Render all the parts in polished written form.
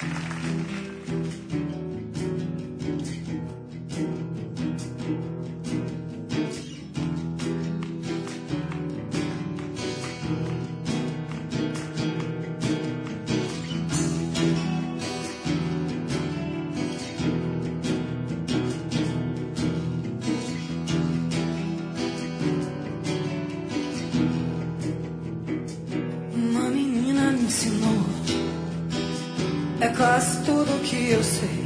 É quase tudo que eu sei.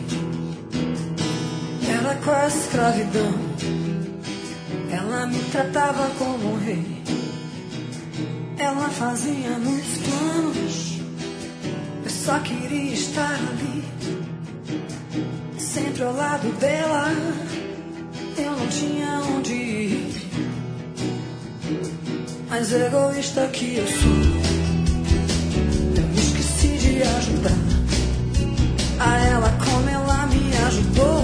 Era quase escravidão. Ela me tratava como um rei. Ela fazia muitos planos. Eu só queria estar ali, sempre ao lado dela. Eu não tinha onde ir. Mas egoísta que eu sou, eu me esqueci de ajudar a ela como ela me ajudou.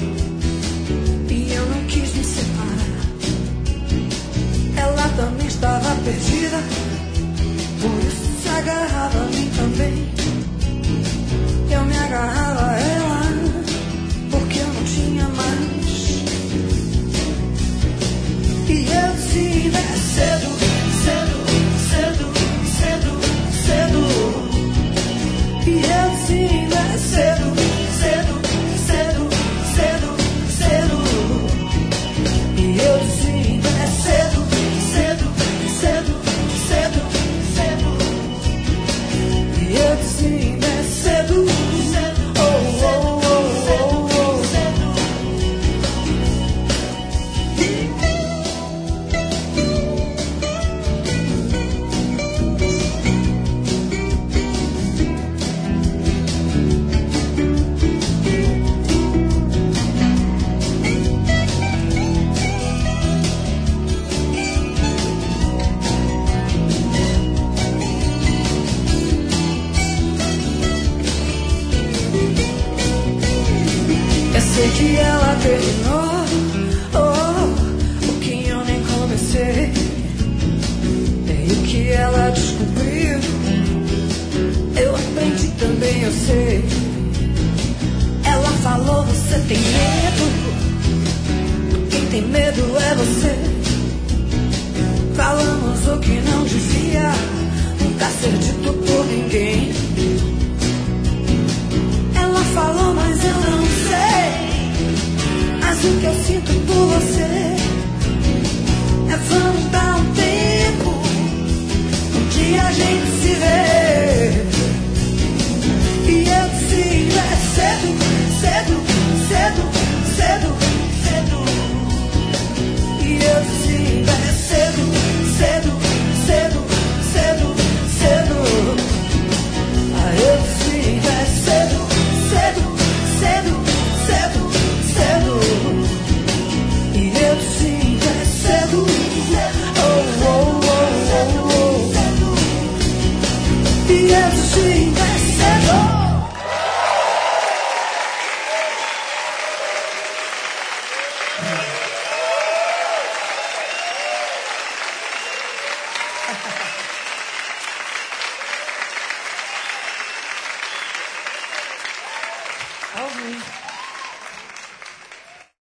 E eu não quis me separar. Ela também estava perdida, por isso se agarrava a mim também. Eu me agarrava a ela, porque eu não tinha mais. E eu disse, é cedo, cedo, cedo, cedo, cedo. E eu disse, é cedo, cedo, cedo, cedo, cedo. E eu disse, é cedo, cedo, cedo, cedo, cedo. E eu disse, é cedo, cedo, oh, oh, oh, oh, oh, cedo. Eu sei que ela terminou,